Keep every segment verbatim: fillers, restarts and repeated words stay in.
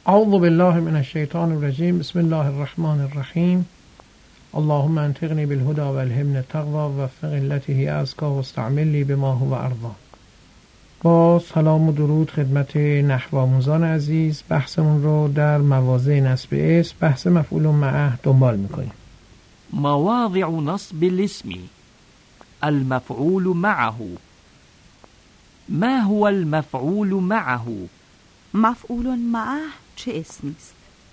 اعوذ بالله من الشیطان الرجیم. بسم الله الرحمن الرحیم. اللهم انطقنی بالهدى والهمن التقوى ووفق التي هي ازکى واستعملنی بما هو ارضى. با سلام و درود خدمت نحو آموزان عزیز، بحثمون رو در مواضع نصب اسم، بحث مفعول معه دنبال میکنیم. مواضع نصب الاسم: المفعول معه. ما هو المفعول معه؟ مفعول معه چه اسمی است؟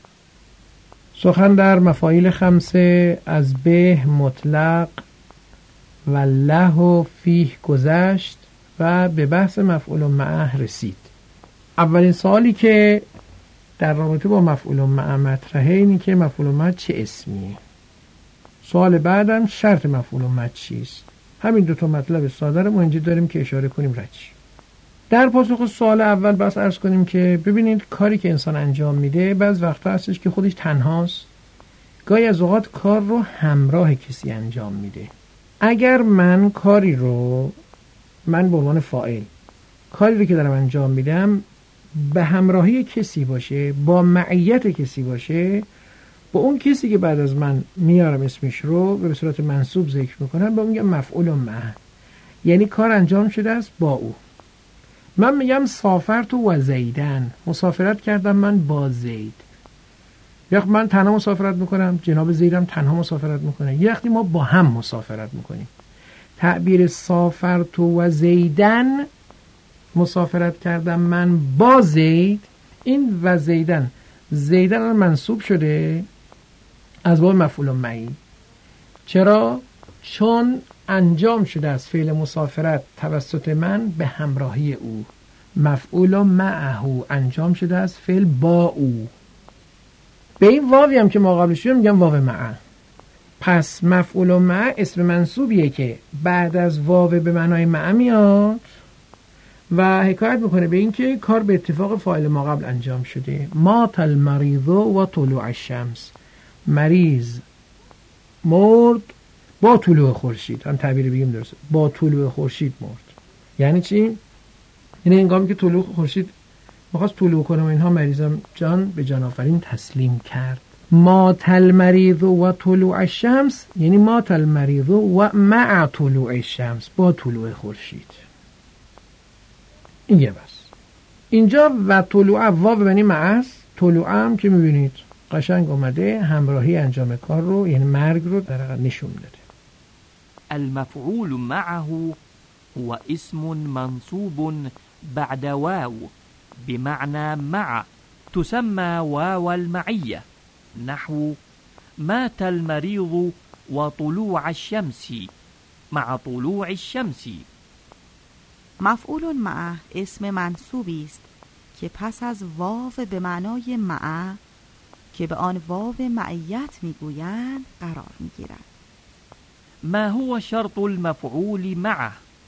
سخن در مفاعیل خمسه از به، مطلق و له و فیه گذشت و به بحث مفعول معه رسید. اولین سوالی که در رابطه با مفعول معه مطرحه اینی که مفعول معه چه اسمیه. سوال بعدم شرط مفعول معه چیست. همین دو تا مطلب ساده رو ما اینجا داریم که اشاره کنیم رچ. در پاسخ سوال اول بس عرض کنیم که ببینید کاری که انسان انجام میده بعض وقتا هستش که خودش تنهاست، گاهی از اوقات کار رو همراه کسی انجام میده. اگر من کاری رو من به عنوان فاعل کاری رو که دارم انجام میدم به همراهی کسی باشه، با معیت کسی باشه، با اون کسی که بعد از من میارم اسمش رو به صورت منصوب ذکر میکنم، با اون میگم مفعول معه، یعنی کار انجام شده است با او. من میگم سافرت و زیدن، مسافرت کردم من با زید. یک من تنها مسافرت میکنم، جناب زیدم تنها مسافرت میکنه، یک وقتی ما با هم مسافرت میکنیم. تعبیر سافرت و زیدن، مسافرت کردم من با زید، این و زیدن، زیدن منصوب شده از باب مفعول معی. چرا؟ چون انجام شده از فعل مسافرت توسط من به همراهی او. مفعول معه انجام شده از فعل با او. به این واوی هم که ما قبلش شده میگم واو معه. پس مفعول معه اسم منصوبیه که بعد از واو به معنای معه میاد و حکایت میکنه به این که کار به اتفاق فاعل ما قبل انجام شده. مات المریض و طلوع الشمس، مریض مرد با طلوع خورشید. هم تعبیر بگیم درسته، با طلوع خورشید مرد. یعنی چی؟ یعنی هنگامی که طلوع خورشید می‌خواست طلوع کنه و اینها مریضم جان به جان آفرین تسلیم کرد. مات المریض و طلوع الشمس یعنی مات المریض و مع طلوع الشمس، با طلوع خورشید. این یه بس. اینجا و طلوع واو به معنی مع است. طلوع هم که می‌بینید قشنگ اومده همراهی انجام کار رو، یعنی مرگ رو در حقیقت نشون داده. المفعول معه هو اسم منصوب بعد واو بمعنى مع، تسمى واو المعية، نحو مات المريض وطلوع الشمس، مع طلوع الشمس. مفعول معه اسم منصوبی است که پس از واو به معنای مع که به آن واو معیت میگویند قرار میگیرد. ما هو شرط المفعول معه؟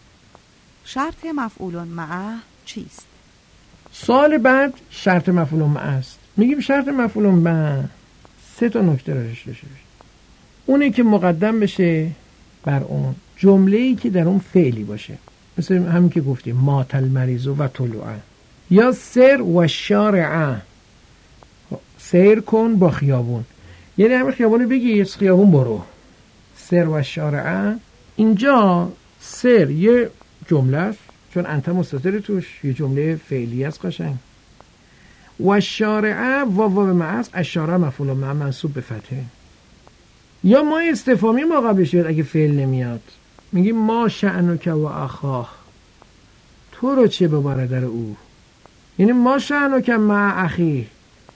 شرط مفعول معه چیست؟ سوال بعد شرط مفعول معه است. میگیم شرط مفعول معه سه تا نکته داشته باشه. اونی که مقدم بشه بر اون جمله‌ای که در اون فعلی باشه، مثل همین که گفتیم مات المریض و طلوعه، یا سر و شارعه، سیر کن با خیابون، یعنی همین خیابونو بگی از خیابون برو. سر و شارعه، اینجا سر یه جمله است چون انت مستتر توش، یه جمله فعلی است قشنگ. و شارعه واو واو معه است، اشاره مفعول معه منصوب به فتحه. یا ما استفهامی ما قبلش بیاد اگه فعل نمیاد، میگیم ما شأنک و اخاه، تو رو چه به برادر او، یعنی ما شأنک مع اخی،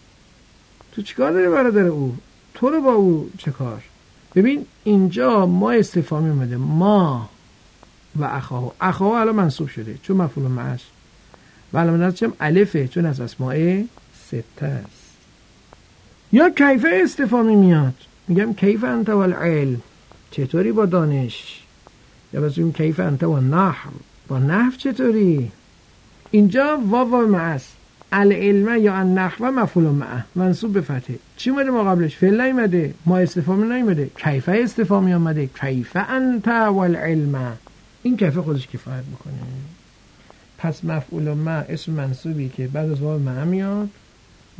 تو چیکار داری برادر او، تو رو با او چه کار. ببین اینجا ما استفهامی اومده، ما و اخاه، اخاه الان منصوب شده چون مفعول معه است و علامت چم الفه چون از اسماء سته است. یا کیف استفهامی میاد، میگم کیف انت و العلم، چطوری با دانش، یا بسیم کیف انت و نحو، با نحو چطوری. اینجا واو واو معه است، العلم یا النحو مفعول معه منصوب به فتحه. چی اومده ما قبلش؟ فعل نیومده، ما استفهامی نیومده، کیف استفهامی اومده، کیف انت و العلم. این کیف خودش کفایت میکنه. پس مفعول معه اسم منصوبی که بعد از واو معه میاد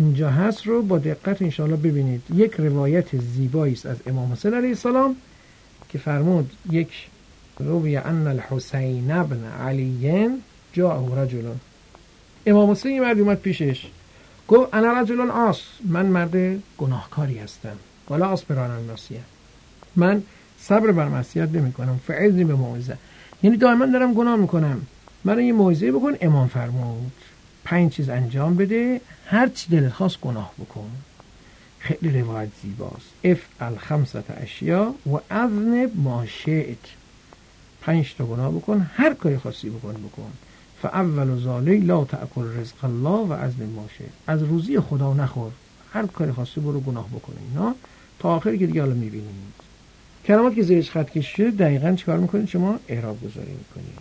اینجا هست رو با دقت انشاءالله ببینید. یک روایت زیبایی است از امام حسین علیه السلام که فرمود یک روی ان الحسین ابن علی جاءه رجل. امام حسین یه مرد اومد پیشش گفت انا رجل عاص، من مرد گناهکاری هستم، ولا اصبر علی المعصیه، من صبر بر معصیت نمی‌کنم، فعظنی به موعظه، یعنی دائما دارم گناه میکنم، من یه موعظه بکن. امام فرمود پنج چیز انجام بده، هر چی دلت خواست گناه بکن. خیلی روایت زیباست. افعل خمسة اشیاء و اذنب ما شئت، پنج تا گناه بکن، هر کاری خواستی بکن بکن. فاول ذالک لا تأکل رزق الله و اذنب ما شئت، از روزی خدا نخور، هر کاری خواستی برو گناه بکن. اینا تا آخر که دیگه حالا میبینید کلمات که زیرش خط کشی شده دقیقاً چیکار میکنید شما؟ اعراب گذاری میکنید.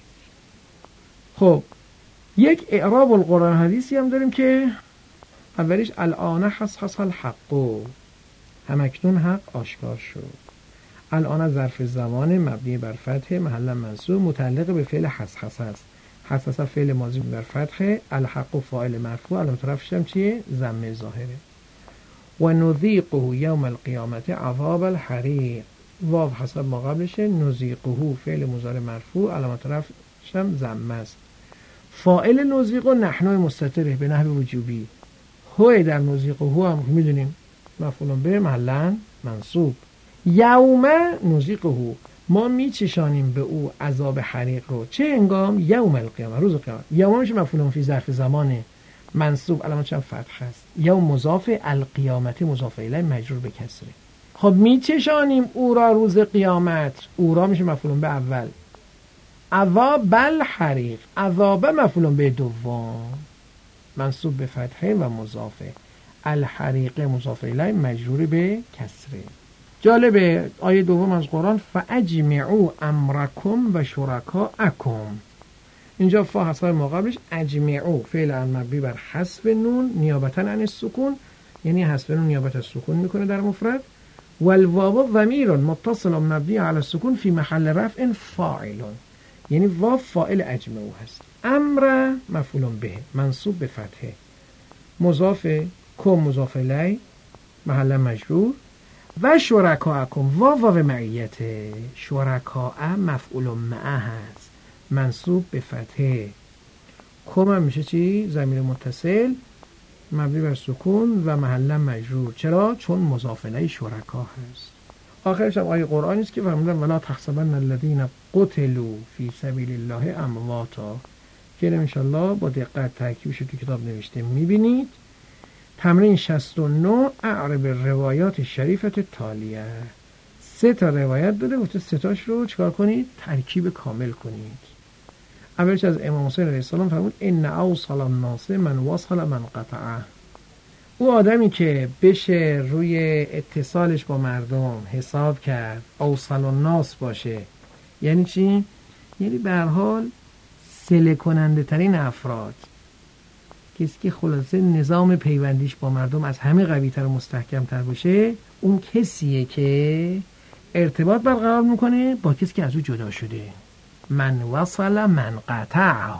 خب یک اعراب القرآن حدیثی هم داریم که اولیش الان حصحص الحق، همکنون حق آشکار شد. الان ظرف زمان مبنی بر فتح محل منصوب متعلق به فعل حصحص است. حصحص فعل ماضی بر فتح، الحق فاعل مرفوع، علامت رفعش هم چیه؟ ضمه ظاهره. و نذیقه یوم القیامت عذاب الحریق، واو حسب ما قبلشه، نذیقه فعل مضارع مرفوع، علامت رفعش هم ضمه است. فاعل نذیق و نحن مستتره به نحو وجوبی، هو در نذیق و هو هم میدونیم مفعول به محلا منصوب. یوم نذیق هو، ما میچشانیم به او عذاب حریق رو، چه هنگام؟ یوم القیامه، روز قیامت. یوم میشه مفعول فی ظرف زمانه منصوب، علامتش هم فتح است. یوم مضاف، القیامت مضاف الیه مجرور به کسره. خب میچشانیم او را روز قیامت، او را میشه مفعول به اول، عذاب الحریق، عذاب مفعول به دوم منصوب به فتحه و مضافه، الحریق مضاف الیه مجرور به کسره. جالبه آیه دوم از قرآن فاجمعوا امرکم و شرکاءکم، اینجا فا حسب ما قبلش، اجمعوا فعل مبنی بر حذف نون نیابتا عن السکون، یعنی حذف نون نیابت از سکون میکنه در مفرد. والواو ضمیر متصل مبنی علی السکون فی محل رفع فاعل، یعنی واو فاعل اجمعوا هست. امر مفعول به منصوب به فتحه، مضاف کم مضاف الیه محل مجرور. و شرکاءکم واو واو معیت، شرکاء مفعول معه هست منصوب به فتحه. کم هم میشه چی؟ ضمیر متصل مبنی بر سکون و محل مجرور. چرا؟ چون مضاف الیه شرکا هست. آخرش هم آیه قرآنی است که فرمودن ولا تحسبن الذین قتلوا فی سبیل الله امواتا، که ان شاء الله با دقت ترکیبش تو کتاب نوشته میبینید. تمرین شصت و نه، اعرب روایات شریفت تالیه. سه تا روایت داده، گفته سه تاش رو چیکار کنید؟ ترکیب کامل کنید. اولش از امام حسین علیه السلام فرمود ان اوصل الناس من وصل من قطعه، او آدمی که بشه روی اتصالش با مردم حساب کرد اوصل الناس باشه، یعنی چی؟ یعنی به هر حال صله کننده ترین افراد، کسی که خلاصه نظام پیوندیش با مردم از همه قوی تر و مستحکم تر باشه، اون کسیه که ارتباط برقرار میکنه با کسی که از او جدا شده. من وصل من قطعه،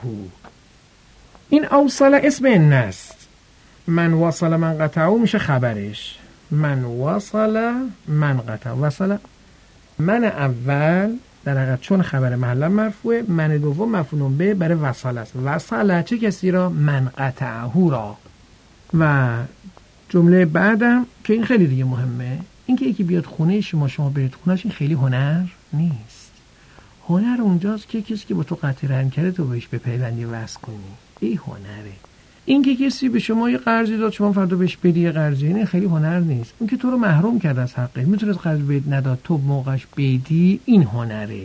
این اوصل اسم ان است، من وصل من قطعه میشه خبرش. من وصل من قطعه، وصل من اول در حقیقت چون خبر محل مرفوعه، من دوم مفعول به برای وصل است. وصل چه کسی را؟ من قطعه را. و جمله بعدم که این خیلی دیگه مهمه، این که یکی بیاد خونه شما شما برید خونهش، این خیلی هنر نیست. هنر اونجاست که کسی که با تو قطع رحم کرده تو بهش به پیوندی وصل کنی، این هنره. این که کسی به شما یه قرضی داد شما فردا بهش بدی یه قرضی، این خیلی هنر نیست. اون که تو رو محروم کرد از حقه، میتونست قرض بهت نداد تو موقعش بدی، این هنره.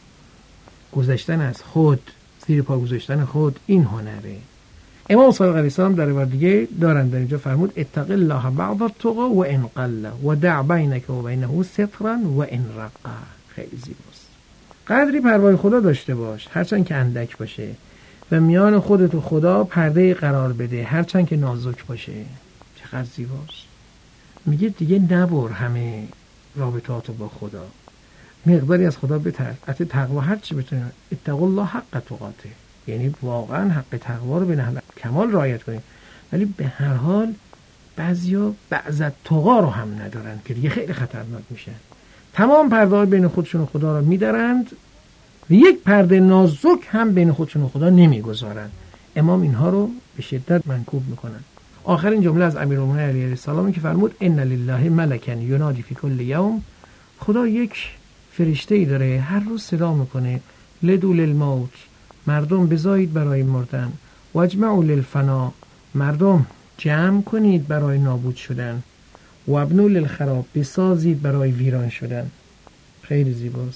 گذشتن از خود، زیر پا گذاشتن خود، این هنره. امام صادق علیه السلام در روایت دیگه دارن در اینجا فرمود اتق الله بعض التقى و ان قل و دع بینک و بینه سترا و ان رقا. خیلی زیباست. قدری پروای خدا داشته باش هرچند که اندک باشه، و میان خودت و خدا پرده قرار بده هرچند که نازک باشه. چقدر زیباست. میگه دیگه نبر همه رابطاتو با خدا، مقداری از خدا بترس، حتی تقوا هر چی بتونی. اتقوا الله حق تقاته، یعنی واقعا حق تقوا رو به نحو کمال رعایت کنید، ولی به هر حال بعضیا بعض تقا رو هم ندارن که دیگه خیلی خطرناک میشن. تمام پرده بین خودشون و خدا رو میدارند و یک پرده نازک هم بین خودشون و خدا نمیگذارن. امام اینها رو به شدت منکوب میکنن. آخرین جمله از امیرالمومنین علیه السلام که فرمود ان لله ملکا ینادی فی کل یوم، خدا یک فرشته‌ای داره هر روز صدا میکنه لدول الموت، مردم بزایید برای مردن، واجمعوا للفنا، مردم جمع کنید برای نابود شدن، و ابنوا للخراب، بسازید برای ویران شدن. خیلی زیباست.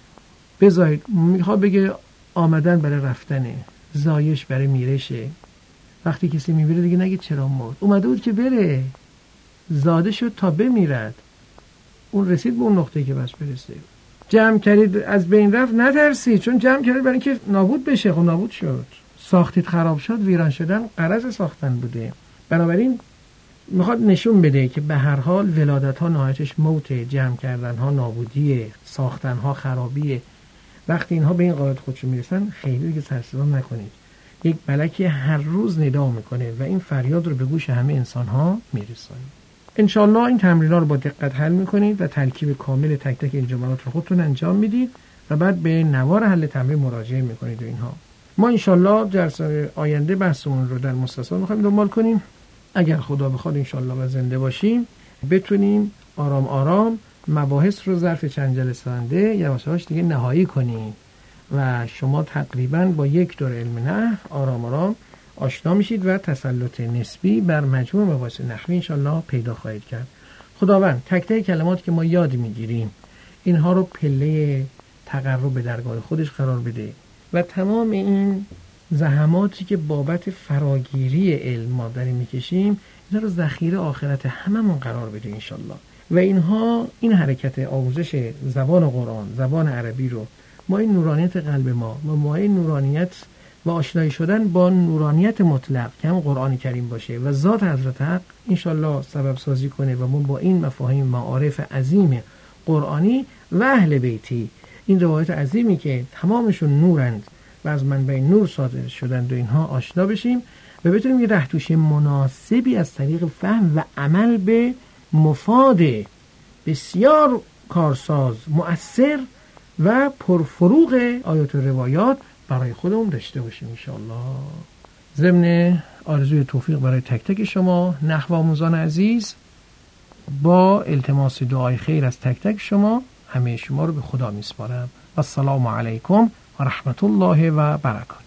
بزایید میخواد بگه آمدن برای رفتنه، زایش برای میرشه. وقتی کسی میمیره دیگه نگید چرا مرد، اومده بود که بره، زاده شد تا بمیرد، اون رسید به اون نقطه‌ای که بس برسه. جمع کردید از بین رفت، نترسید، چون جمع کردید برای اینکه نابود بشه. خب نابود شد. ساختید خراب شد، ویران شدن غرض ساختن بوده. بنابراین میخواد نشون بده که به هر حال ولادت ها نهایتش موت، جمع کردن ها نابودیه، ساختن ها خرابیه. وقتی اینها به این قاعده خودشون میرسن خیلی دیگه سر صدا نکنید. یک ملکی هر روز ندا میکنه و این فریاد رو به گوش همه انسان ها میرسونه. انشالله این تمرینات رو با دقت حل میکنید و ترکیب کامل تک تک این جملات رو خودتون انجام میدید و بعد به نوار حل تمرین مراجعه میکنید و اینها. ما انشالله جلسه آینده بحثمون رو در مستثنا میخوایم دنبال کنیم. اگر خدا بخواد انشالله و زنده باشیم بتونیم آرام آرام مباحث رو ظرف چند جلسه آینده یواش یواش دیگه نهایی کنیم و شما تقریبا با یک دور علم نحو آرام آرام آشنا میشید و تسلط نسبی بر مجموع مباحث نحوی انشالله پیدا خواهید کرد. خداوند تک تک کلمات که ما یاد میگیریم اینها رو پله تقرب به درگاه خودش قرار بده و تمام این زحماتی که بابت فراگیری علم ما داریم میکشیم اینا رو ذخیره آخرت هممون قرار بده انشالله. و اینها این حرکت آموزش زبان قرآن، زبان عربی رو ما این نورانیت قلب ما و ما این نورانیت و آشنایی شدن با نورانیت مطلق که هم قرآن کریم باشه و ذات حضرت حق انشالله سبب سازی کنه و ما با این مفاهیم معارف عظیم قرآنی و اهل بیتی، این روایت عظیمی که تمامشون نورند و از منبع نور صادر شدند و اینها آشنا بشیم و بتونیم یه رهتوش مناسبی از طریق فهم و عمل به مفاد بسیار کارساز، مؤثر و پرفروغ آیات و روایات برای خودمون داشته باشیم انشاءالله. ضمن آرزوی توفیق برای تک تک شما نحو آموزان عزیز، با التماس دعای خیر از تک تک شما، همه شما رو به خدا میسپارم. السلام علیکم و رحمت الله و برکاته.